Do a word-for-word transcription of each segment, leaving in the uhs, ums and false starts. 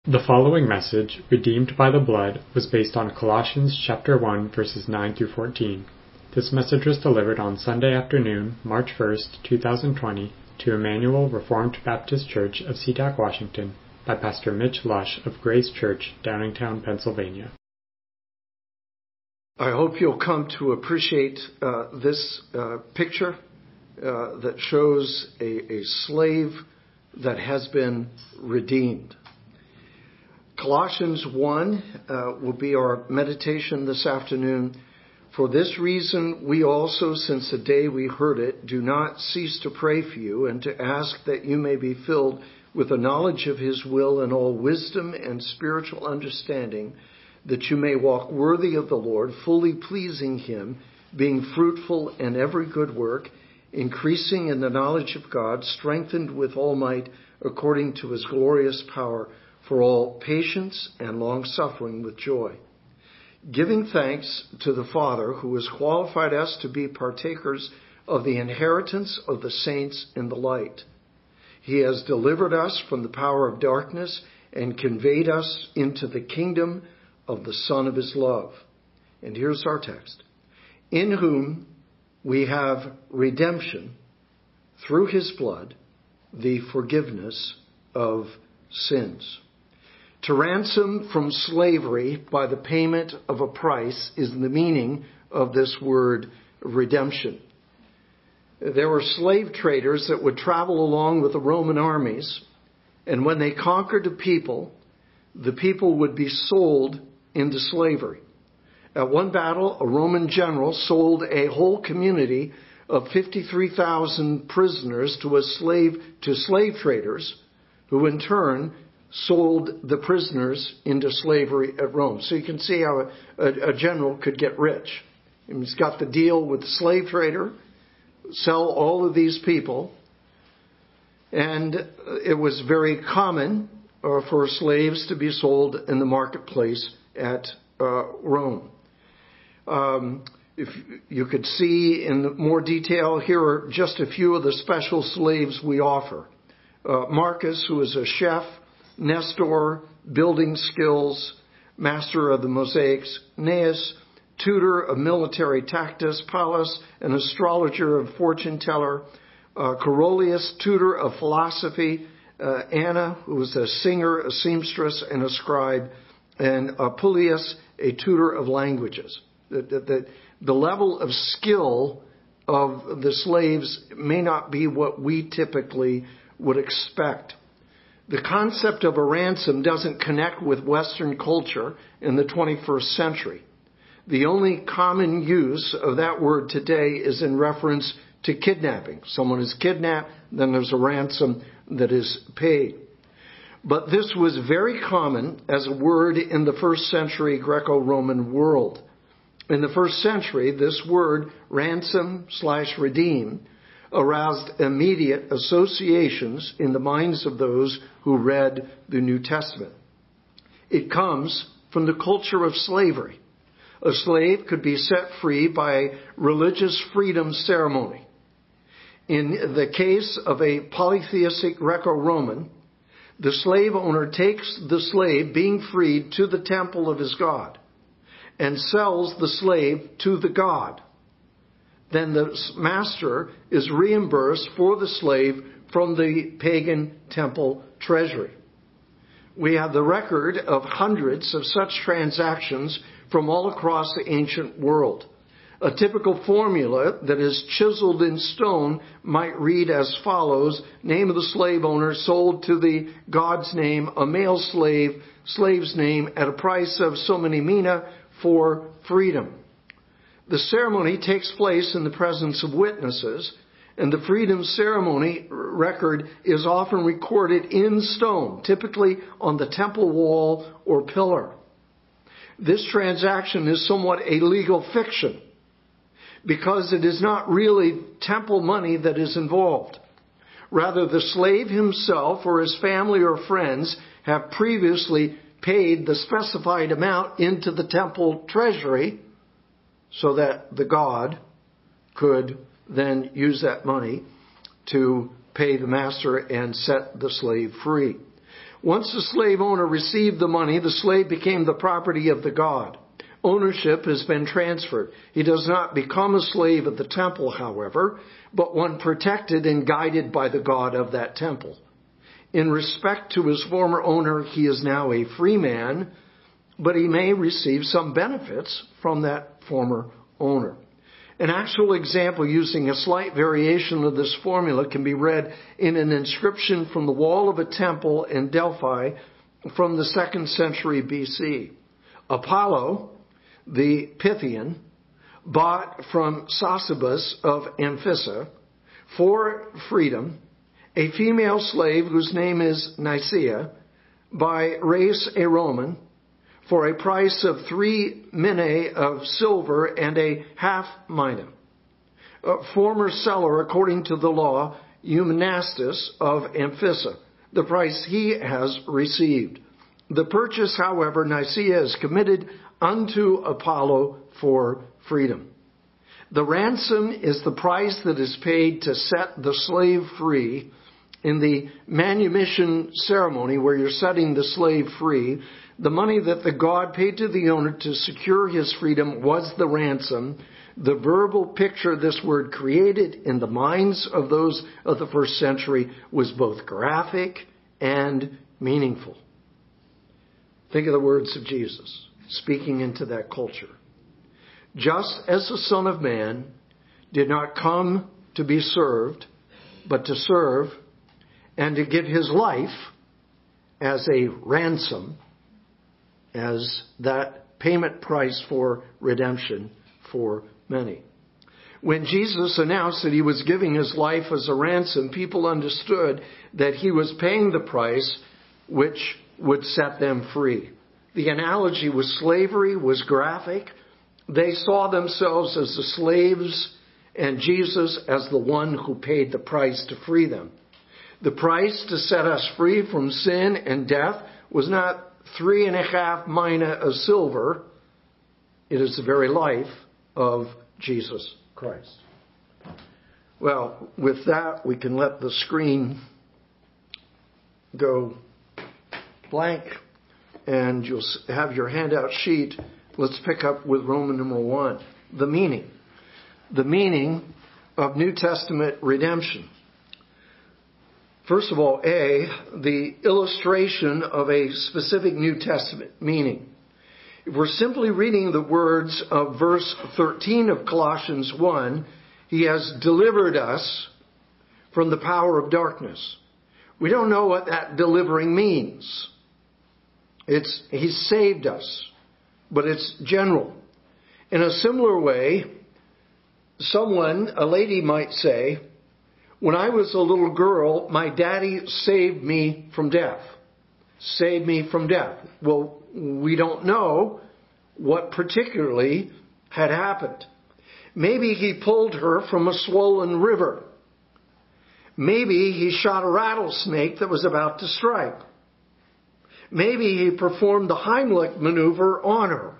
The following message, Redeemed by the Blood, was based on Colossians chapter one, verses nine through fourteen. This message was delivered on Sunday afternoon, March first, two thousand twenty, to Emmanuel Reformed Baptist Church of SeaTac, Washington, by Pastor Mitch Lush of Grace Church, Downingtown, Pennsylvania. I hope you'll come to appreciate uh, this uh, picture uh, that shows a, a slave that has been redeemed. Colossians one uh, will be our meditation this afternoon. For this reason, we also, since the day we heard it, do not cease to pray for you and to ask that you may be filled with the knowledge of his will and all wisdom and spiritual understanding, that you may walk worthy of the Lord, fully pleasing him, being fruitful in every good work, increasing in the knowledge of God, strengthened with all might according to his glorious power, for all patience and long-suffering with joy, giving thanks to the Father who has qualified us to be partakers of the inheritance of the saints in the light. He has delivered us from the power of darkness and conveyed us into the kingdom of the Son of his love. And here's our text. In whom we have redemption through his blood, the forgiveness of sins. To ransom from slavery by the payment of a price is the meaning of this word redemption. There were slave traders that would travel along with the Roman armies, and when they conquered a people, the people would be sold into slavery. At one battle, a Roman general sold a whole community of fifty-three thousand prisoners to a slave to slave traders, who in turn sold the prisoners into slavery at Rome. So you can see how a, a, a general could get rich. He's got the deal with the slave trader, sell all of these people, and it was very common uh, for slaves to be sold in the marketplace at uh, Rome. Um, if you could see in more detail, here are just a few of the special slaves we offer. Uh, Marcus, who is a chef, Nestor, building skills, master of the mosaics, Gnaeus, tutor of military tactics, Pallas, an astrologer and fortune teller, uh, Corolius, tutor of philosophy, uh, Anna, who was a singer, a seamstress, and a scribe, and uh, Publius, a tutor of languages. The, the, the, the level of skill of the slaves may not be what we typically would expect. The concept of a ransom doesn't connect with Western culture in the twenty-first century. The only common use of that word today is in reference to kidnapping. Someone is kidnapped, then there's a ransom that is paid. But this was very common as a word in the first century Greco-Roman world. In the first century, this word, ransom slash redeem, aroused immediate associations in the minds of those who read the New Testament. It comes from the culture of slavery. A slave could be set free by religious freedom ceremony. In the case of a polytheistic Greco-Roman, the slave owner takes the slave being freed to the temple of his god and sells the slave to the god. Then the master is reimbursed for the slave from the pagan temple treasury. We have the record of hundreds of such transactions from all across the ancient world. A typical formula that is chiseled in stone might read as follows: name of the slave owner, sold to the god's name, a male slave, slave's name, at a price of so many mina for freedom. The ceremony takes place in the presence of witnesses, and the freedom ceremony record is often recorded in stone, typically on the temple wall or pillar. This transaction is somewhat a legal fiction because it is not really temple money that is involved. Rather, the slave himself or his family or friends have previously paid the specified amount into the temple treasury, so that the god could then use that money to pay the master and set the slave free. Once the slave owner received the money, the slave became the property of the god. Ownership has been transferred. He does not become a slave of the temple, however, but one protected and guided by the god of that temple. In respect to his former owner, he is now a free man, but he may receive some benefits from that former owner. An actual example using a slight variation of this formula can be read in an inscription from the wall of a temple in Delphi from the second century B C. Apollo, the Pythian, bought from Sosibus of Amphissa for freedom a female slave whose name is Nicaea by Reis, a Roman, for a price of three minae of silver and a half mina. A former seller, according to the law, Eumenastus of Amphissa, the price he has received. The purchase, however, Nicaea is committed unto Apollo for freedom. The ransom is the price that is paid to set the slave free. In the manumission ceremony, where you're setting the slave free, the money that the god paid to the owner to secure his freedom was the ransom. The verbal picture this word created in the minds of those of the first century was both graphic and meaningful. Think of the words of Jesus speaking into that culture. Just as the Son of Man did not come to be served, but to serve and to give his life as a ransom, as that payment price for redemption for many. When Jesus announced that he was giving his life as a ransom, people understood that he was paying the price which would set them free. The analogy with slavery was graphic. They saw themselves as the slaves and Jesus as the one who paid the price to free them. The price to set us free from sin and death was not three and a half mina of silver. It is the very life of Jesus Christ. Well, with that, we can let the screen go blank, and you'll have your handout sheet. Let's pick up with Roman numeral one, the meaning. The meaning of New Testament redemption. First of all, A, the illustration of a specific New Testament meaning. If we're simply reading the words of verse thirteen of Colossians one, he has delivered us from the power of darkness. We don't know what that delivering means. It's, he saved us, but it's general. In a similar way, someone, a lady might say, when I was a little girl, my daddy saved me from death. Saved me from death. Well, we don't know what particularly had happened. Maybe he pulled her from a swollen river. Maybe he shot a rattlesnake that was about to strike. Maybe he performed the Heimlich maneuver on her.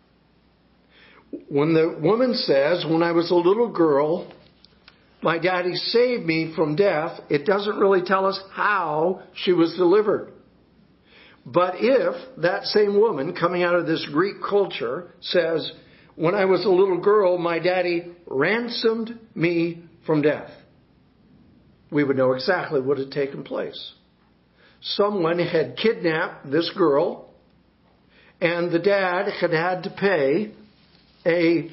When the woman says, when I was a little girl, my daddy saved me from death, it doesn't really tell us how she was delivered. But if that same woman coming out of this Greek culture says, when I was a little girl, my daddy ransomed me from death, we would know exactly what had taken place. Someone had kidnapped this girl, and the dad had had to pay a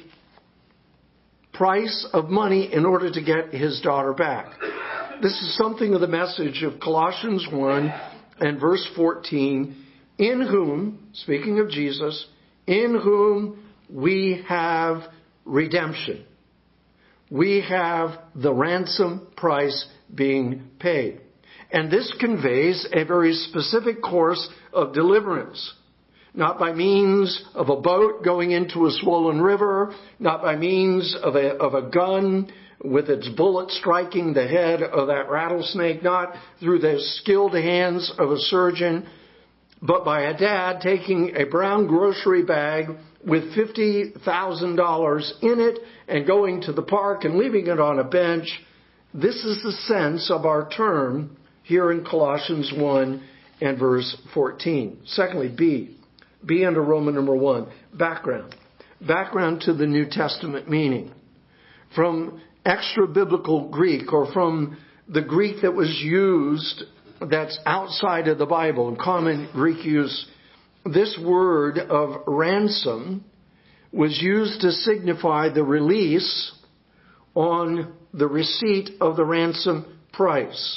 price of money in order to get his daughter back. This is something of the message of Colossians one and verse fourteen, in whom, speaking of Jesus, in whom we have redemption. We have the ransom price being paid. And this conveys a very specific course of deliverance. Not by means of a boat going into a swollen river, not by means of a, of a gun with its bullet striking the head of that rattlesnake, not through the skilled hands of a surgeon, but by a dad taking a brown grocery bag with fifty thousand dollars in it and going to the park and leaving it on a bench. This is the sense of our term here in Colossians one and verse fourteen. Secondly, B. B under Roman number one, background. Background to the New Testament meaning. From extra-biblical Greek, or from the Greek that was used that's outside of the Bible, in common Greek use, this word of ransom was used to signify the release on the receipt of the ransom price.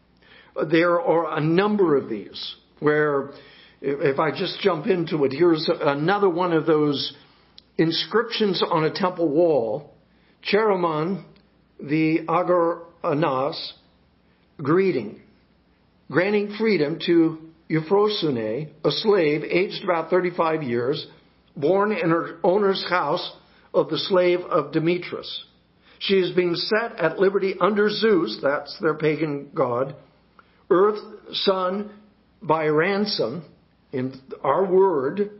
There are a number of these where, if I just jump into it, here's another one of those inscriptions on a temple wall. Chairman, the Agornas, greeting, granting freedom to Euphrosyne, a slave aged about thirty-five years, born in her owner's house of the slave of Demetrius. She is being set at liberty under Zeus, that's their pagan god, earth, sun, by ransom, in our word,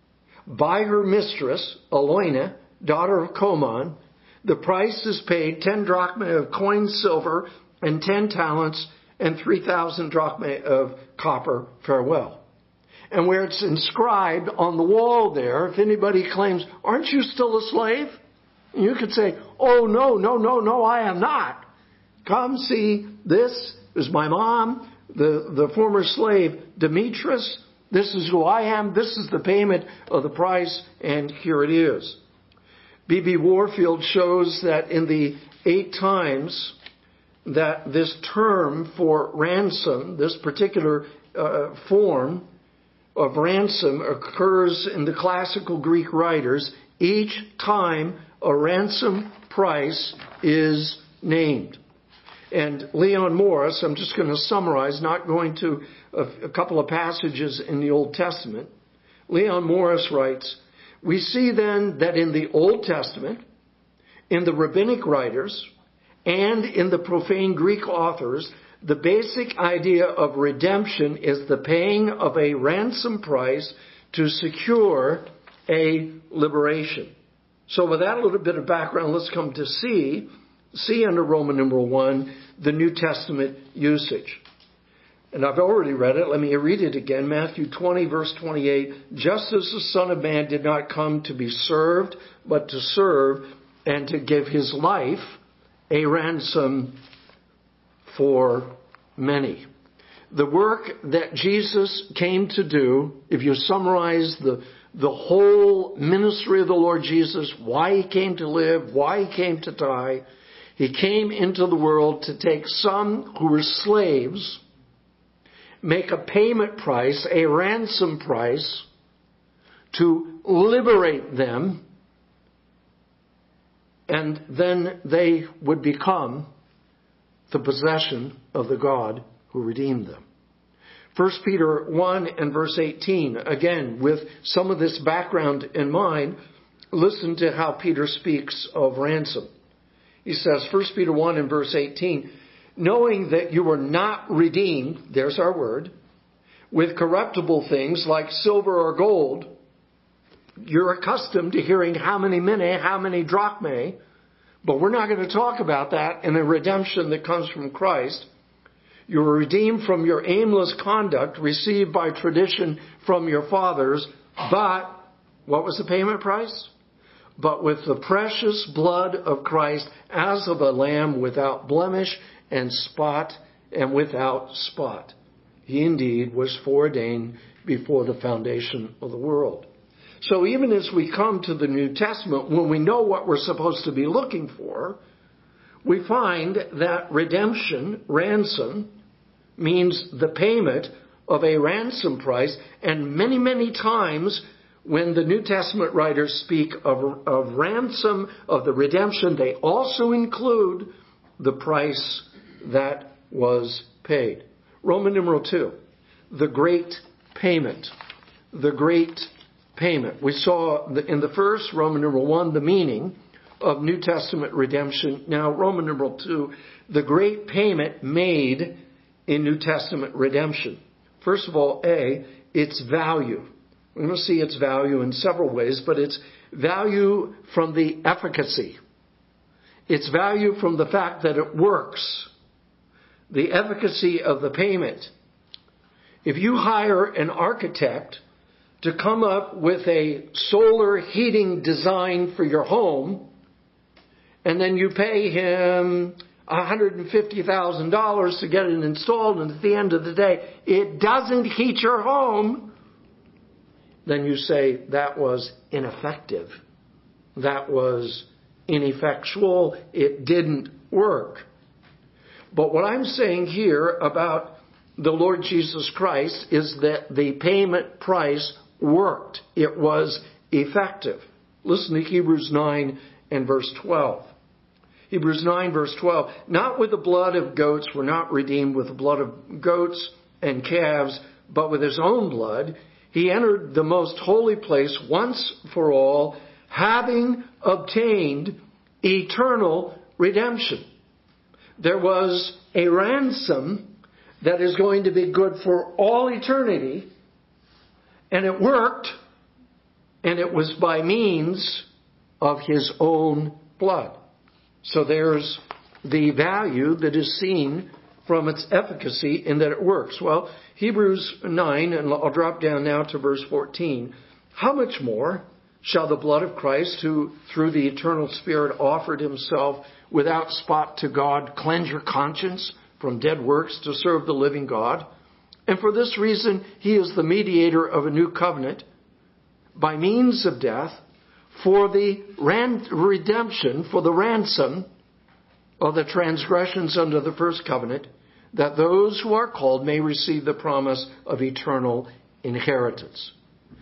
by her mistress, Aloina, daughter of Coman. The price is paid ten drachmae of coined silver and ten talents and three thousand drachmae of copper. Farewell. And where it's inscribed on the wall there, if anybody claims, aren't you still a slave? You could say, oh, no, no, no, no, I am not. Come see, this is my mom, the, the former slave Demetrius. This is who I am. This is the payment of the price, and here it is. B B Warfield shows that in the eight times that this term for ransom, this particular uh, form of ransom occurs in the classical Greek writers, each time a ransom price is named. And Leon Morris, I'm just going to summarize, not going to a, a couple of passages in the Old Testament. Leon Morris writes, we see then that in the Old Testament, in the rabbinic writers, and in the profane Greek authors, the basic idea of redemption is the paying of a ransom price to secure a liberation. So with that little bit of background, let's come to C. C under Roman numeral one, the New Testament usage. And I've already read it. Let me read it again. Matthew twenty, verse twenty-eight. Just as the Son of Man did not come to be served, but to serve and to give his life a ransom for many. The work that Jesus came to do, if you summarize the, the whole ministry of the Lord Jesus, why he came to live, why he came to die, he came into the world to take some who were slaves, make a payment price, a ransom price, to liberate them, and then they would become the possession of the God who redeemed them. First Peter one and verse eighteen, again, with some of this background in mind, listen to how Peter speaks of ransom. He says, First Peter one and verse eighteen, knowing that you were not redeemed, there's our word, with corruptible things like silver or gold. You're accustomed to hearing how many minne, how many drachmae, but we're not going to talk about that in a redemption that comes from Christ. You were redeemed from your aimless conduct received by tradition from your fathers, but what was the payment price? But with the precious blood of Christ as of a lamb without blemish and spot and without spot. He indeed was foreordained before the foundation of the world. So even as we come to the New Testament, when we know what we're supposed to be looking for, we find that redemption, ransom, means the payment of a ransom price. And many, many times when the New Testament writers speak of, of ransom, of the redemption, they also include the price that was paid. Roman numeral two, the great payment. The great payment. We saw in the first, Roman numeral one, the meaning of New Testament redemption. Now, Roman numeral two, the great payment made in New Testament redemption. First of all, A, its value. We're going to see its value in several ways, but its value from the efficacy. Its value from the fact that it works. The efficacy of the payment. If you hire an architect to come up with a solar heating design for your home, and then you pay him one hundred fifty thousand dollars to get it installed, and at the end of the day, it doesn't heat your home, then you say that was ineffective. That was ineffectual. It didn't work. But what I'm saying here about the Lord Jesus Christ is that the payment price worked. It was effective. Listen to Hebrews nine and verse twelve. Hebrews nine verse twelve. Not with the blood of goats, we're not redeemed with the blood of goats and calves, but with his own blood. He entered the most holy place once for all, having obtained eternal redemption. There was a ransom that is going to be good for all eternity, and it worked, and it was by means of his own blood. So there's the value that is seen from its efficacy in that it works. Well, Hebrews nine, and I'll drop down now to verse fourteen. How much more shall the blood of Christ, who through the eternal Spirit offered himself without spot to God, cleanse your conscience from dead works to serve the living God? And for this reason, he is the mediator of a new covenant by means of death for the ran- redemption, for the ransom of the transgressions under the first covenant, that those who are called may receive the promise of eternal inheritance.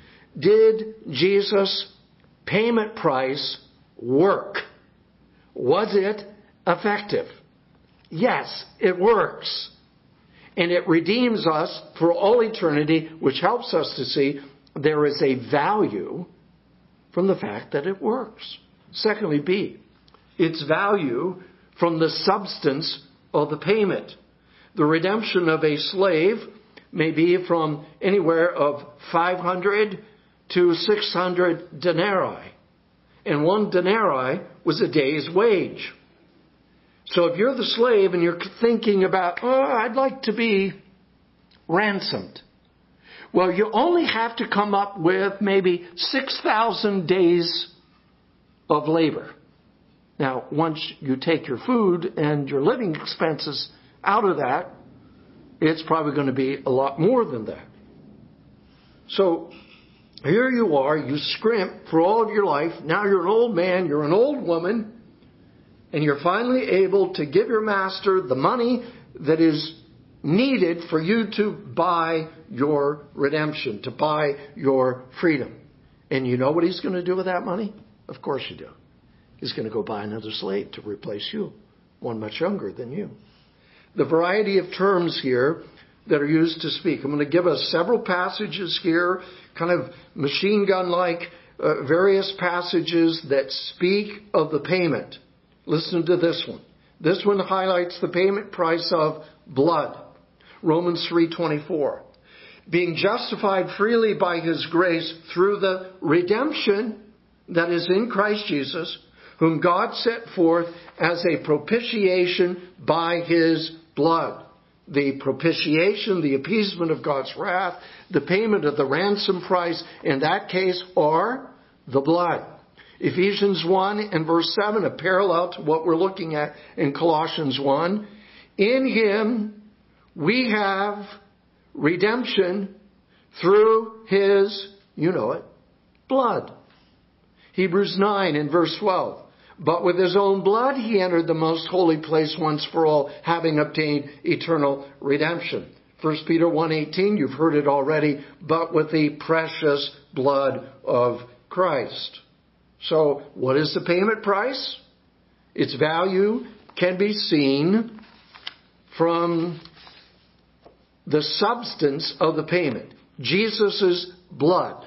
Did Jesus' payment price work? Was it effective? Yes, it works. And it redeems us for all eternity, which helps us to see there is a value from the fact that it works. Secondly, B, its value from the substance of the payment. The redemption of a slave may be from anywhere of five hundred to six hundred denarii. And one denarii was a day's wage. So if you're the slave and you're thinking about, oh, I'd like to be ransomed. Well, you only have to come up with maybe six thousand days of labor. Now, once you take your food and your living expenses out of that, it's probably going to be a lot more than that. So here you are, you scrimp for all of your life. Now you're an old man, you're an old woman, and you're finally able to give your master the money that is needed for you to buy your redemption, to buy your freedom. And you know what he's going to do with that money? Of course you do. He's going to go buy another slave to replace you, one much younger than you. The variety of terms here that are used to speak. I'm going to give us several passages here, kind of machine gun-like, uh, various passages that speak of the payment. Listen to this one. This one highlights the payment price of blood. Romans three twenty-four. Being justified freely by his grace through the redemption that is in Christ Jesus, whom God set forth as a propitiation by his blood. The propitiation, the appeasement of God's wrath, the payment of the ransom price, in that case, are the blood. Ephesians one and verse seven, a parallel to what we're looking at in Colossians one. In him we have redemption through his, you know it, blood. Hebrews nine and verse twelve. But with his own blood he entered the most holy place once for all, having obtained eternal redemption. First Peter one eighteen, you've heard it already, but with the precious blood of Christ. So what is the payment price? Its value can be seen from the substance of the payment, Jesus' blood.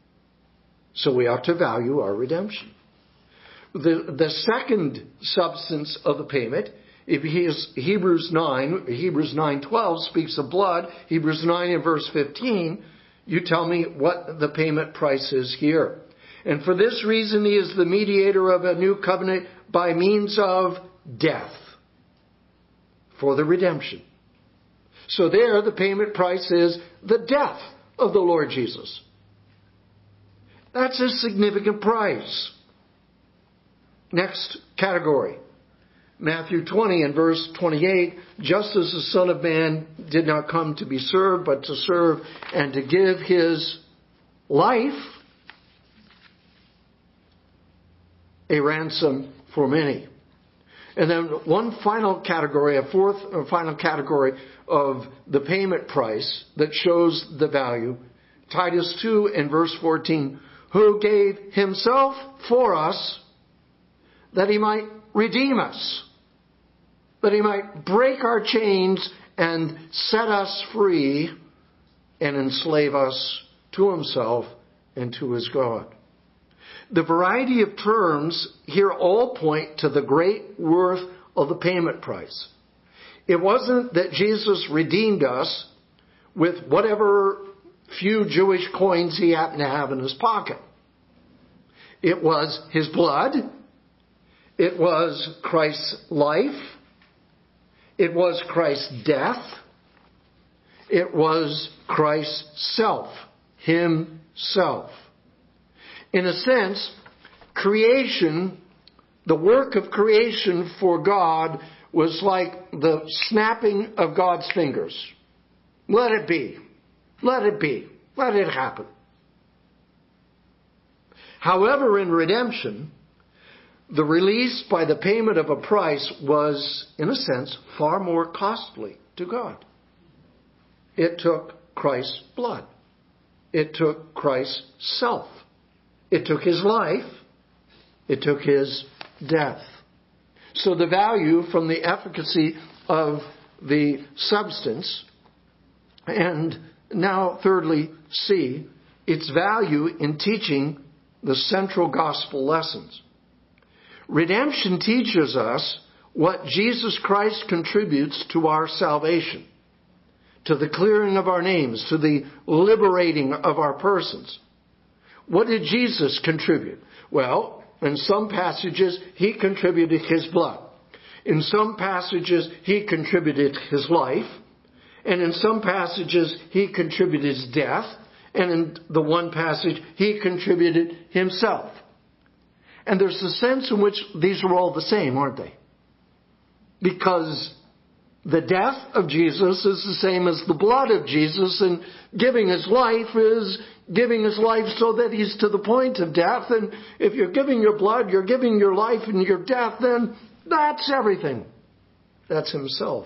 So we ought to value our redemption. The, the second substance of the payment, if he is Hebrews nine, Hebrews nine twelve speaks of blood, Hebrews nine and verse fifteen, you tell me what the payment price is here. And for this reason he is the mediator of a new covenant by means of death for the redemption. So there the payment price is the death of the Lord Jesus. That's a significant price. Next category. Matthew twenty and verse twenty-eight, just as the Son of Man did not come to be served, but to serve and to give his life a ransom for many. And then one final category, a fourth or final category of the payment price that shows the value. Titus two and verse fourteen, who gave himself for us that he might redeem us, that he might break our chains and set us free and enslave us to himself and to his God. The variety of terms here all point to the great worth of the payment price. It wasn't that Jesus redeemed us with whatever few Jewish coins he happened to have in his pocket. It was his blood. It was Christ's life. It was Christ's death. It was Christ's self, himself. In a sense, creation, the work of creation for God was like the snapping of God's fingers. Let it be. Let it be. Let it happen. However, in redemption, the release by the payment of a price was, in a sense, far more costly to God. It took Christ's blood. It took Christ's self. It took his life. It took his death. So the value from the efficacy of the substance. And now, thirdly, C, its value in teaching the central gospel lessons. Redemption teaches us what Jesus Christ contributes to our salvation, to the clearing of our names, to the liberating of our persons. What did Jesus contribute? Well, in some passages, he contributed his blood. In some passages, he contributed his life. And in some passages, he contributed his death. And in the one passage, he contributed himself. And there's a sense in which these are all the same, aren't they? Because the death of Jesus is the same as the blood of Jesus, and giving his life is giving his life so that he's to the point of death. And if you're giving your blood, you're giving your life and your death, then that's everything. That's himself.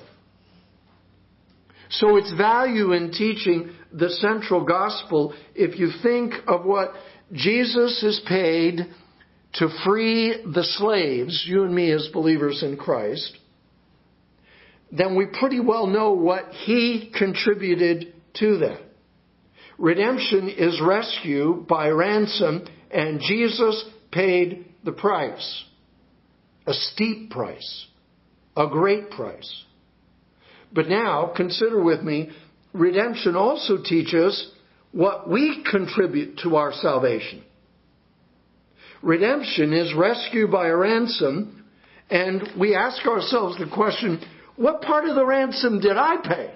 So it's value in teaching the central gospel if you think of what Jesus has paid to free the slaves, you and me as believers in Christ, then we pretty well know what he contributed to that. Redemption is rescue by ransom, and Jesus paid the price. A steep price. A great price. But now, consider with me, redemption also teaches what we contribute to our salvation. Redemption is rescue by a ransom, and we ask ourselves the question, what part of the ransom did I pay?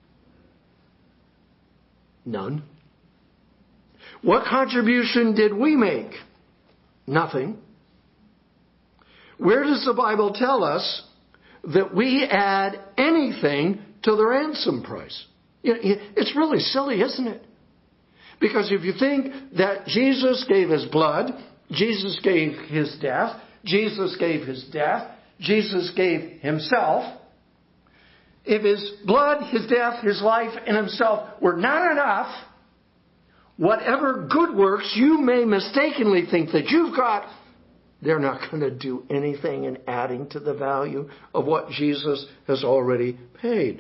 None. What contribution did we make? Nothing. Where does the Bible tell us that we add anything to the ransom price? It's really silly, isn't it? Because if you think that Jesus gave his blood, Jesus gave his death, Jesus gave his death, Jesus gave himself, if his blood, his death, his life, and himself were not enough, whatever good works you may mistakenly think that you've got, they're not going to do anything in adding to the value of what Jesus has already paid.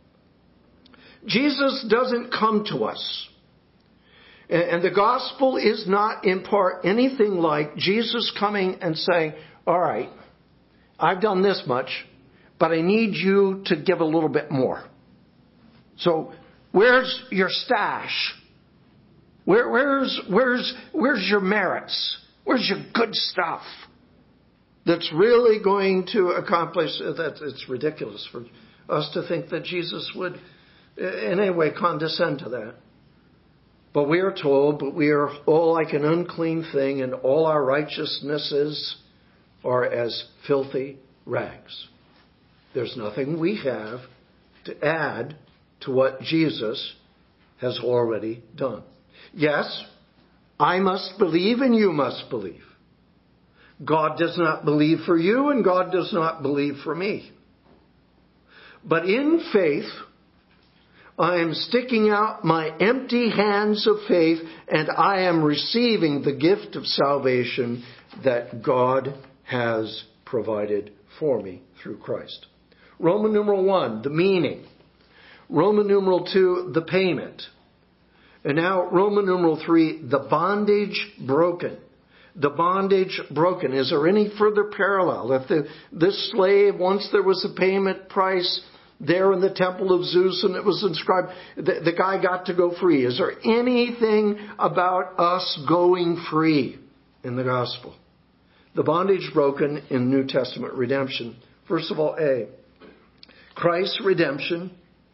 Jesus doesn't come to us. And the gospel is not in part anything like Jesus coming and saying, all right, I've done this much, but I need you to give a little bit more. So where's your stash? Where, where's, where's, where's your merits? Where's your good stuff that's really going to accomplish that? It's ridiculous for us to think that Jesus would in any way condescend to that. But we are told, but we are all like an unclean thing, and all our righteousnesses are as filthy rags. There's nothing we have to add to what Jesus has already done. Yes, I must believe and you must believe. God does not believe for you and God does not believe for me. But in faith, I am sticking out my empty hands of faith and I am receiving the gift of salvation that God has provided for me through Christ. Roman numeral one, the meaning. Roman numeral two, the payment. And now Roman numeral three, the bondage broken. The bondage broken. Is there any further parallel? If the, this slave, once there was a payment price there in the temple of Zeus and it was inscribed, the, the guy got to go free. Is there anything about us going free in the gospel? The bondage broken in New Testament redemption. First of all, A, Christ's redemption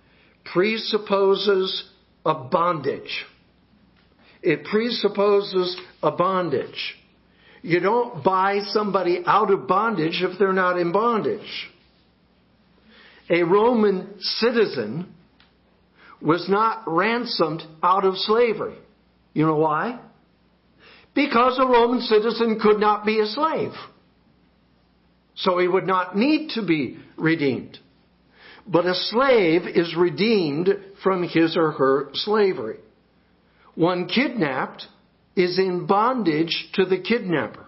presupposes a bondage. It presupposes a bondage. You don't buy somebody out of bondage if they're not in bondage. A Roman citizen was not ransomed out of slavery. You know why? Because a Roman citizen could not be a slave. So he would not need to be redeemed. But a slave is redeemed from his or her slavery. One kidnapped is in bondage to the kidnapper.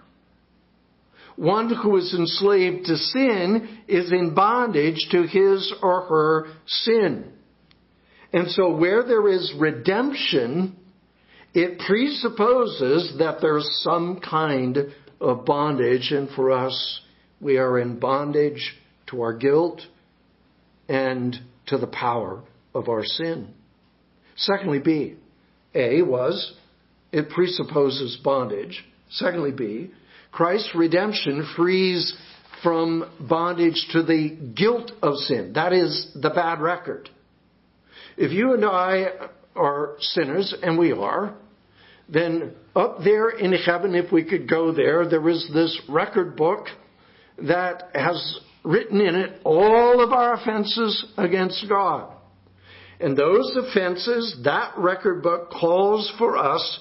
One who is enslaved to sin is in bondage to his or her sin. And so where there is redemption, it presupposes that there's some kind of bondage. And for us, we are in bondage to our guilt and to the power of our sin. Secondly, B. A was, it presupposes bondage. Secondly, B, Christ's redemption frees from bondage to the guilt of sin. That is the bad record. If you and I are sinners, and we are, then up there in heaven, if we could go there, there is this record book that has written in it all of our offenses against God. And those offenses, that record book calls for us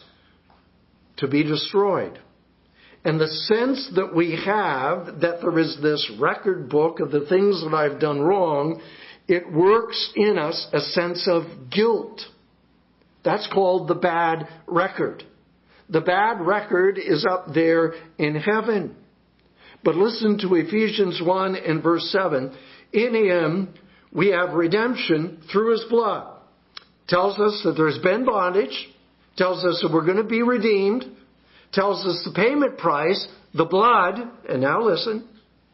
to be destroyed. And the sense that we have that there is this record book of the things that I've done wrong, it works in us a sense of guilt. That's called the bad record. The bad record is up there in heaven. But listen to Ephesians one and verse seven. In Him we have redemption through His blood. Tells us that there's been bondage. Tells us that we're going to be redeemed. Tells us the payment price, the blood. And now listen.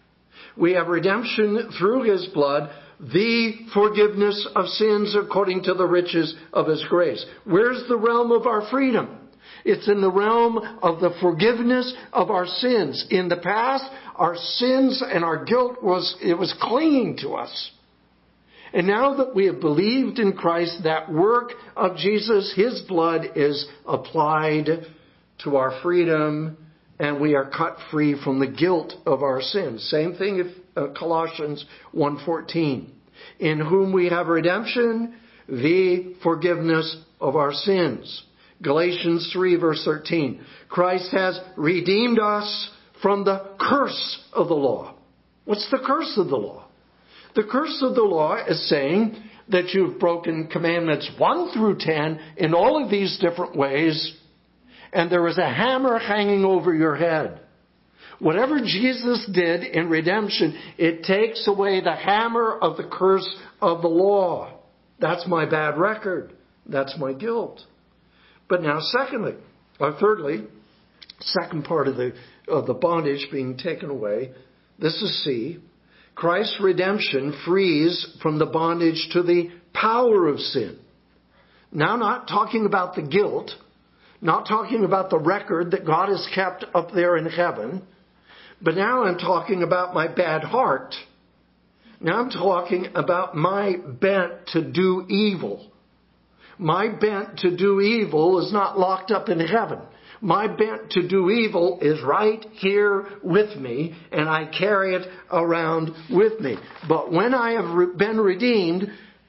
We have redemption through His blood, the forgiveness of sins according to the riches of His grace. Where's the realm of our freedom? It's in the realm of the forgiveness of our sins. In the past, our sins and our guilt was, it was clinging to us. And now that we have believed in Christ, that work of Jesus, His blood is applied to our freedom, and we are cut free from the guilt of our sins. Same thing if uh, Colossians one fourteen. In whom we have redemption, the forgiveness of our sins. Galatians three verse thirteen. Christ has redeemed us from the curse of the law. What's the curse of the law? The curse of the law is saying that you've broken commandments one through ten in all of these different ways, and there is a hammer hanging over your head. Whatever Jesus did in redemption, it takes away the hammer of the curse of the law. That's my bad record. That's my guilt. But now secondly, or thirdly, second part of the, of the bondage being taken away, this is C. Christ's redemption frees from the bondage to the power of sin. Now not talking about the guilt, not talking about the record that God has kept up there in heaven, but now I'm talking about my bad heart. Now I'm talking about my bent to do evil. My bent to do evil is not locked up in heaven. My bent to do evil is right here with me, and I carry it around with me. But when I have re- been redeemed,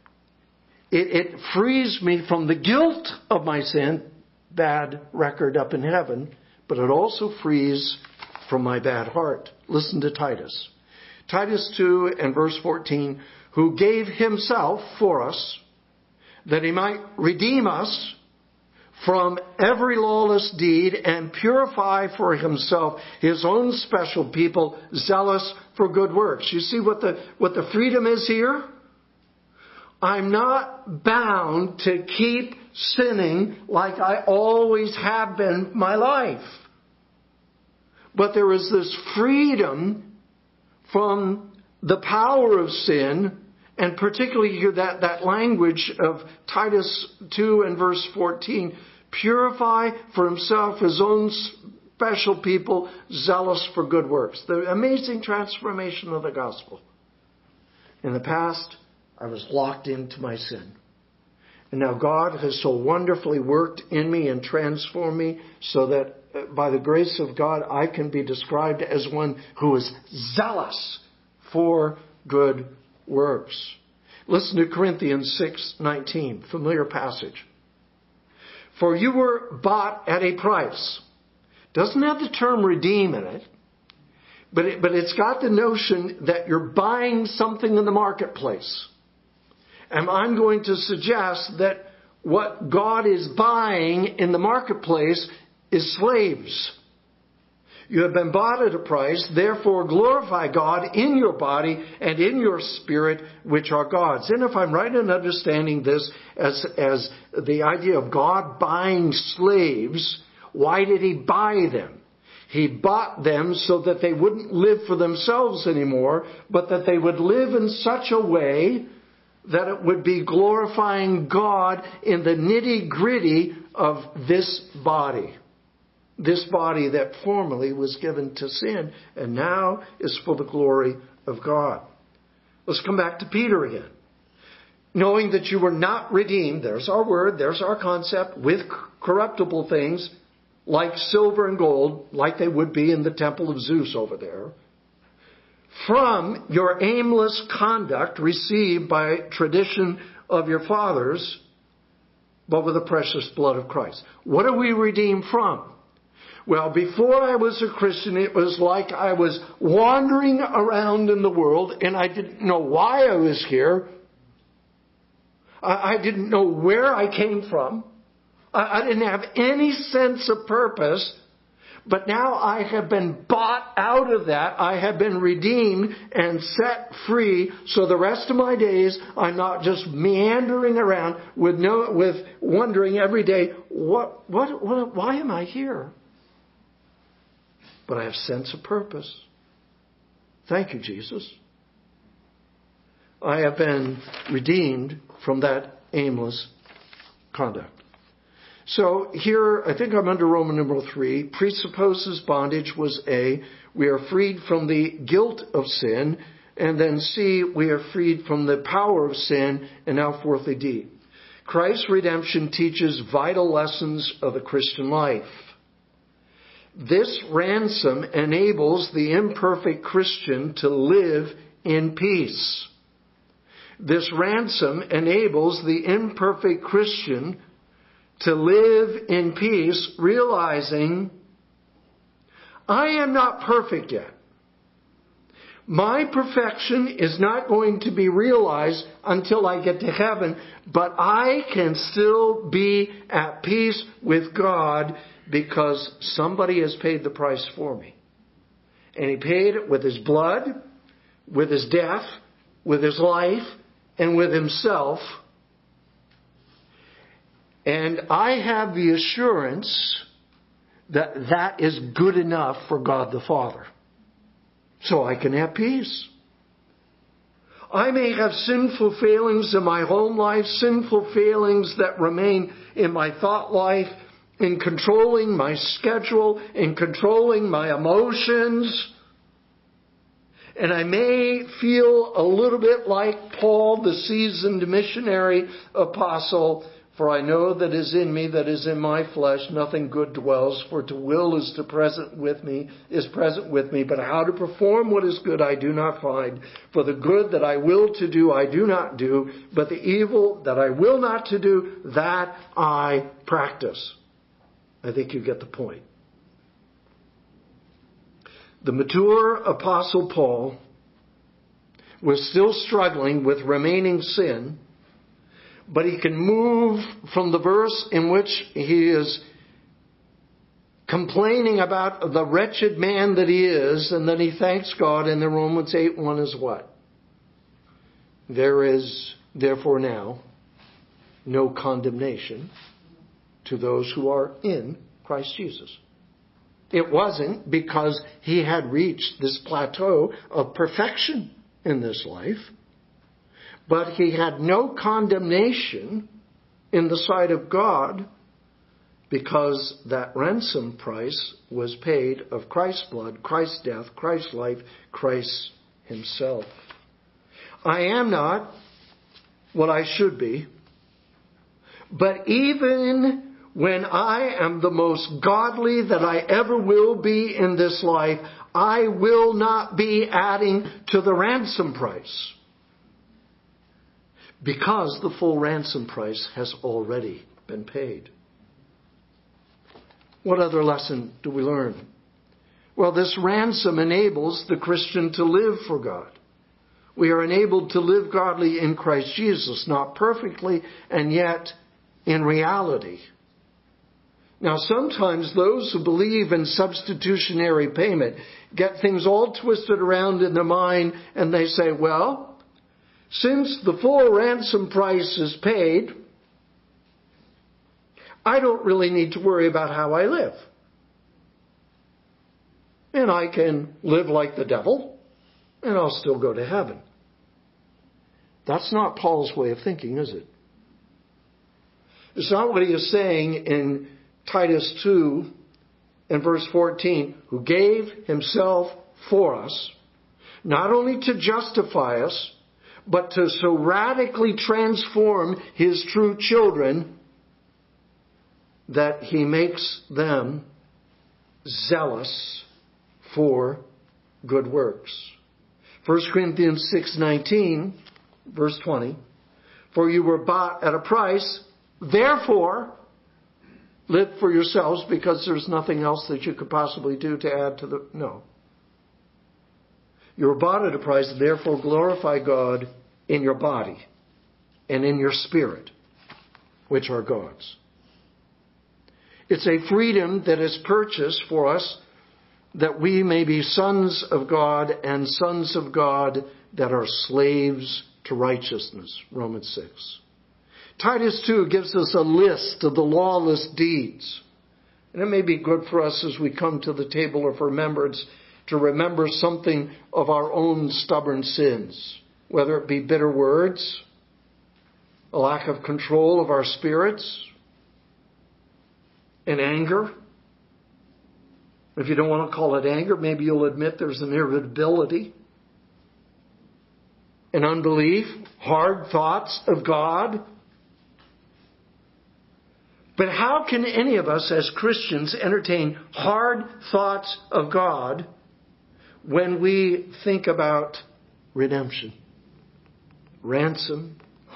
it, it frees me from the guilt of my sin, bad record up in heaven, but it also frees from my bad heart. Listen to Titus. Titus two and verse fourteen, who gave himself for us, that he might redeem us from every lawless deed and purify for himself his own special people, zealous for good works. You see what the, what the freedom is here? I'm not bound to keep sinning like I always have been my life. But there is this freedom from the power of sin, and particularly here that, that language of Titus two and verse fourteen, purify for himself his own special people, zealous for good works. The amazing transformation of the gospel. In the past, I was locked into my sin. And now God has so wonderfully worked in me and transformed me so that by the grace of God, I can be described as one who is zealous for good works. Listen to Corinthians six nineteen, familiar passage. For you were bought at a price. Doesn't have the term redeem in it, but it, but it's got the notion that you're buying something in the marketplace. And I'm going to suggest that what God is buying in the marketplace is slaves. You have been bought at a price, therefore glorify God in your body and in your spirit, which are God's. And if I'm right in understanding this as, as the idea of God buying slaves, why did he buy them? He bought them so that they wouldn't live for themselves anymore, but that they would live in such a way that it would be glorifying God in the nitty-gritty of this body. This body that formerly was given to sin and now is for the glory of God. Let's come back to Peter again. Knowing that you were not redeemed, there's our word, there's our concept, with corruptible things like silver and gold, like they would be in the temple of Zeus over there, from your aimless conduct received by tradition of your fathers, but with the precious blood of Christ. What are we redeemed from? Well, before I was a Christian, it was like I was wandering around in the world and I didn't know why I was here. I, I didn't know where I came from. I, I didn't have any sense of purpose. But now I have been bought out of that. I have been redeemed and set free. So the rest of my days, I'm not just meandering around with no, with wondering every day, what, what, what, why am I here? But I have sense of purpose. Thank you, Jesus. I have been redeemed from that aimless conduct. So here, I think I'm under Roman numeral three, presupposes bondage was A, we are freed from the guilt of sin, and then C, we are freed from the power of sin, and now fourthly D. Christ's redemption teaches vital lessons of the Christian life. This ransom enables the imperfect Christian to live in peace. This ransom enables the imperfect Christian to live in peace, realizing I am not perfect yet. My perfection is not going to be realized until I get to heaven, but I can still be at peace with God because somebody has paid the price for me. And he paid it with his blood, with his death, with his life, and with himself. And I have the assurance that that is good enough for God the Father. So I can have peace. I may have sinful failings in my home life, sinful failings that remain in my thought life, in controlling my schedule, in controlling my emotions. And I may feel a little bit like Paul, the seasoned missionary apostle, for I know that is in me, that is in my flesh, nothing good dwells, for to will is to present with me, is present with me, but how to perform what is good I do not find. For the good that I will to do I do not do, but the evil that I will not to do, that I practice. I think you get the point. The mature apostle Paul was still struggling with remaining sin, but he can move from the verse in which he is complaining about the wretched man that he is, and then he thanks God, and then Romans eight one is what? There is therefore now no condemnation to those who are in Christ Jesus. It wasn't because he had reached this plateau of perfection in this life, but he had no condemnation in the sight of God because that ransom price was paid of Christ's blood, Christ's death, Christ's life, Christ himself. I am not what I should be, but even when I am the most godly that I ever will be in this life, I will not be adding to the ransom price, because the full ransom price has already been paid. What other lesson do we learn? Well, this ransom enables the Christian to live for God. We are enabled to live godly in Christ Jesus, not perfectly, and yet in reality. Now, sometimes those who believe in substitutionary payment get things all twisted around in their mind, and they say, well, since the full ransom price is paid, I don't really need to worry about how I live. And I can live like the devil, and I'll still go to heaven. That's not Paul's way of thinking, is it? It's not what he is saying in Titus two and verse fourteen, who gave himself for us, not only to justify us, but to so radically transform his true children that he makes them zealous for good works. First Corinthians six nineteen, verse twenty, for you were bought at a price, therefore live for yourselves, because there's nothing else that you could possibly do to add to the... No. You were bought at a price, therefore glorify God in your body and in your spirit, which are God's. It's a freedom that is purchased for us, that we may be sons of God and sons of God that are slaves to righteousness, Romans six. Titus two gives us a list of the lawless deeds. And it may be good for us as we come to the table of remembrance to remember something of our own stubborn sins, whether it be bitter words, a lack of control of our spirits, and anger. If you don't want to call it anger, maybe you'll admit there's an irritability, an unbelief, hard thoughts of God. But how can any of us as Christians entertain hard thoughts of God when we think about redemption, ransom,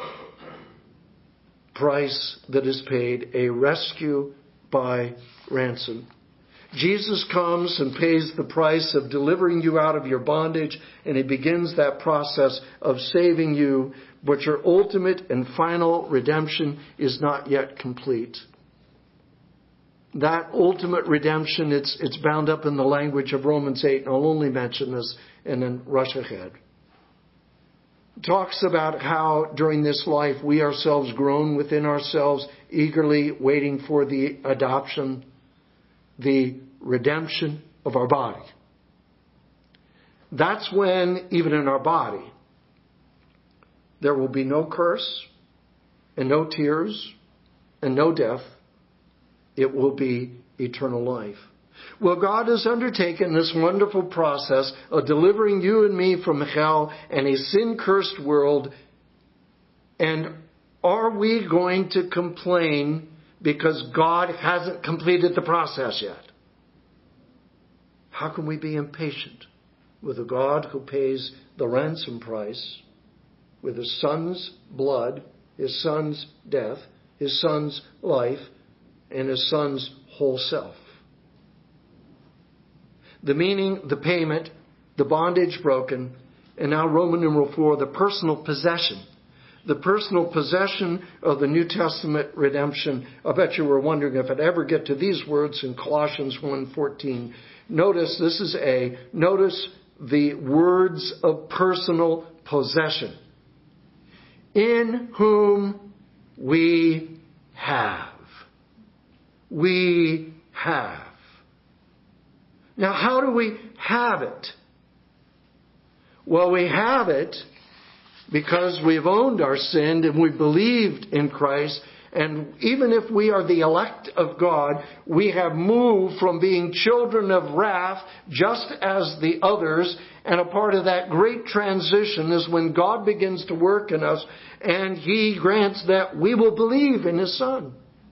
price that is paid, a rescue by ransom? Jesus comes and pays the price of delivering you out of your bondage, and he begins that process of saving you, but your ultimate and final redemption is not yet complete. That ultimate redemption, it's, it's bound up in the language of Romans eight, and I'll only mention this and then rush ahead. It talks about how during this life we ourselves groan within ourselves, eagerly waiting for the adoption, the redemption of our body. That's when, even in our body, there will be no curse and no tears and no death. It will be eternal life. Well, God has undertaken this wonderful process of delivering you and me from hell and a sin-cursed world. And are we going to complain because God hasn't completed the process yet? How can we be impatient with a God who pays the ransom price with His Son's blood, His Son's death, His Son's life, and His Son's whole self? The meaning, the payment, the bondage broken, and now Roman numeral four, the personal possession. The personal possession of the New Testament redemption. I bet you were wondering if I'd ever get to these words in Colossians one fourteen. Notice, this is A, notice the words of personal possession. In whom we have. We have. Now, how do we have it? Well, we have it because we've owned our sin and we believed in Christ. And even if we are the elect of God, we have moved from being children of wrath just as the others. And a part of that great transition is when God begins to work in us and He grants that we will believe in His Son.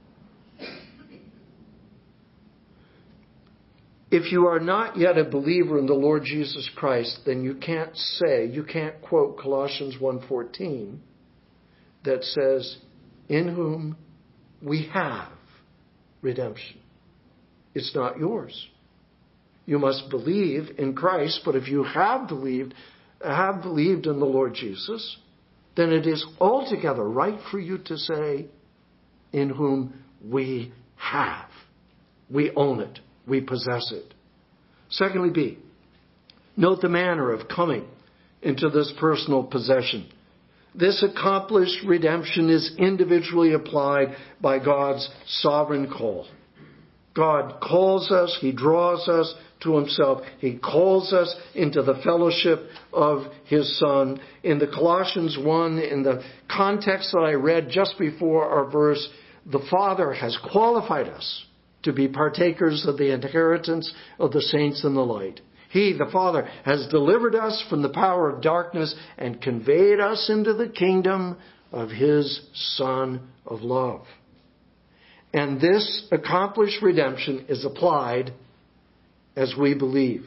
If you are not yet a believer in the Lord Jesus Christ, then you can't say, you can't quote Colossians one fourteen that says, in whom we have redemption. It's not yours. You must believe in Christ, but if you have believed, have believed in the Lord Jesus, then it is altogether right for you to say, in whom we have. We own it. We possess it. Secondly, B, note the manner of coming into this personal possession. This accomplished redemption is individually applied by God's sovereign call. God calls us, He draws us to Himself. He calls us into the fellowship of His Son. In the Colossians one, in the context that I read just before our verse, the Father has qualified us to be partakers of the inheritance of the saints in the light. He, the Father, has delivered us from the power of darkness and conveyed us into the kingdom of His Son of love. And this accomplished redemption is applied as we believe.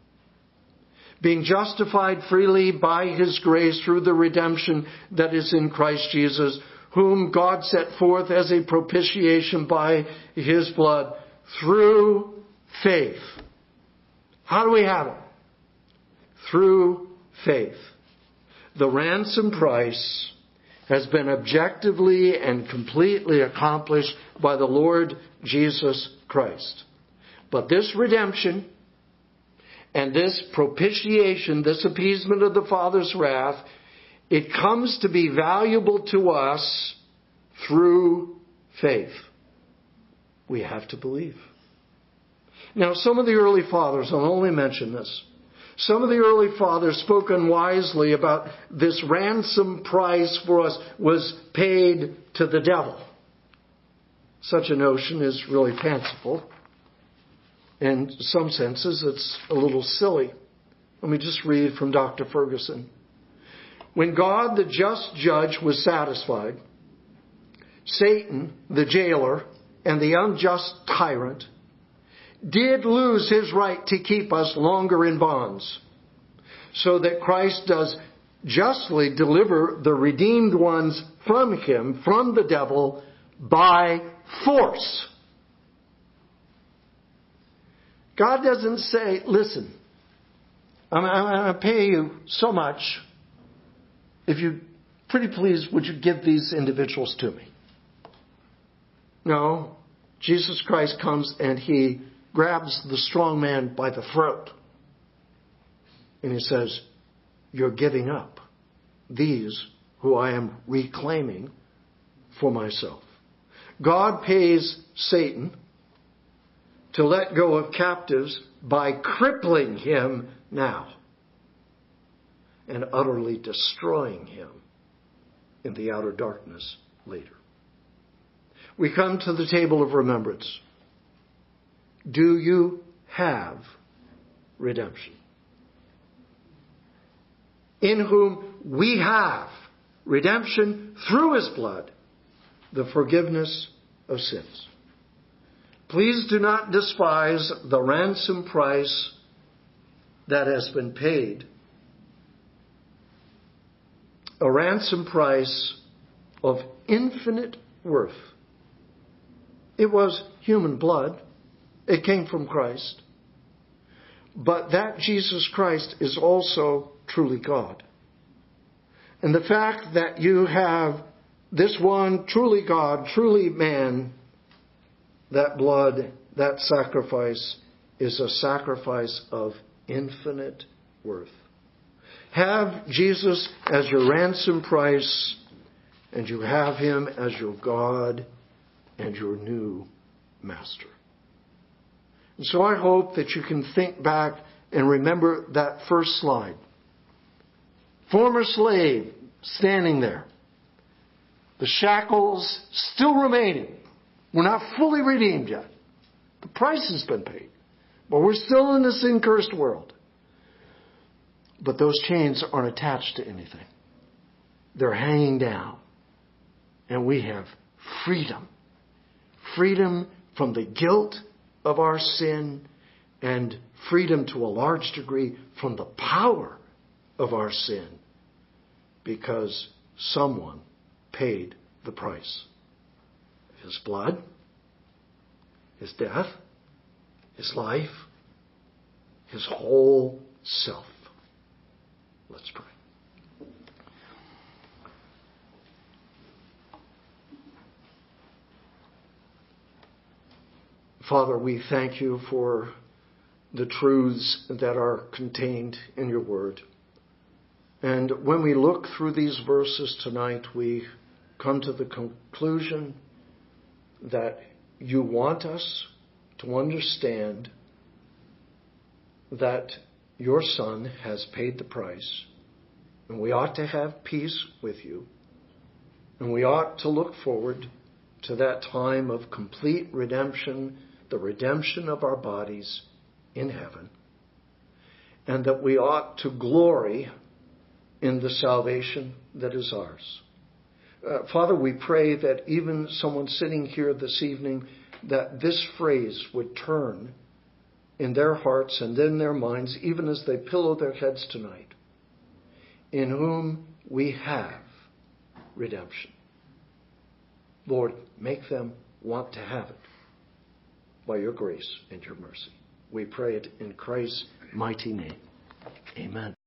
Being justified freely by His grace through the redemption that is in Christ Jesus, whom God set forth as a propitiation by His blood through faith. How do we have it? Through faith. The ransom price has been objectively and completely accomplished by the Lord Jesus Christ. But this redemption and this propitiation, this appeasement of the Father's wrath, it comes to be valuable to us through faith. We have to believe. Now, some of the early fathers, I'll only mention this, some of the early fathers spoke unwisely about this ransom price for us was paid to the devil. Such a notion is really fanciful. In some senses, it's a little silly. Let me just read from Doctor Ferguson. When God, the just judge, was satisfied, Satan, the jailer, and the unjust tyrant did lose his right to keep us longer in bonds, so that Christ does justly deliver the redeemed ones from him, from the devil, by force. God doesn't say, listen, I'm, I'm going to pay you so much. If you, pretty please, would you give these individuals to me? No. Jesus Christ comes and He grabs the strong man by the throat. And He says, you're giving up these who I am reclaiming for myself. God pays Satan to let go of captives by crippling him now and utterly destroying him in the outer darkness later. We come to the table of remembrance. Do you have redemption. In whom we have redemption through His blood, the forgiveness of sins. Please do not despise the ransom price that has been paid. A ransom price of infinite worth. It was human blood. It came from Christ. But that Jesus Christ is also truly God. And the fact that you have this one truly God, truly man, that blood, that sacrifice is a sacrifice of infinite worth. Have Jesus as your ransom price, and you have Him as your God and your new master. And so I hope that you can think back and remember that first slide. Former slave standing there. The shackles still remaining. We're not fully redeemed yet. The price has been paid. But we're still in this sin-cursed world. But those chains aren't attached to anything. They're hanging down. And we have freedom. Freedom from the guilt of our sin, and freedom to a large degree from the power of our sin, because someone paid the price. His blood, His death, His life, His whole self. Let's pray. Father, we thank You for the truths that are contained in Your Word. And when we look through these verses tonight, we come to the conclusion that You want us to understand that Your Son has paid the price, and we ought to have peace with You, and we ought to look forward to that time of complete redemption, the redemption of our bodies in heaven, and that we ought to glory in the salvation that is ours. Uh, Father, we pray that even someone sitting here this evening, that this phrase would turn in their hearts and in their minds, even as they pillow their heads tonight. In whom we have redemption. Lord, make them want to have it by Your grace and Your mercy. We pray it in Christ's mighty name. Amen.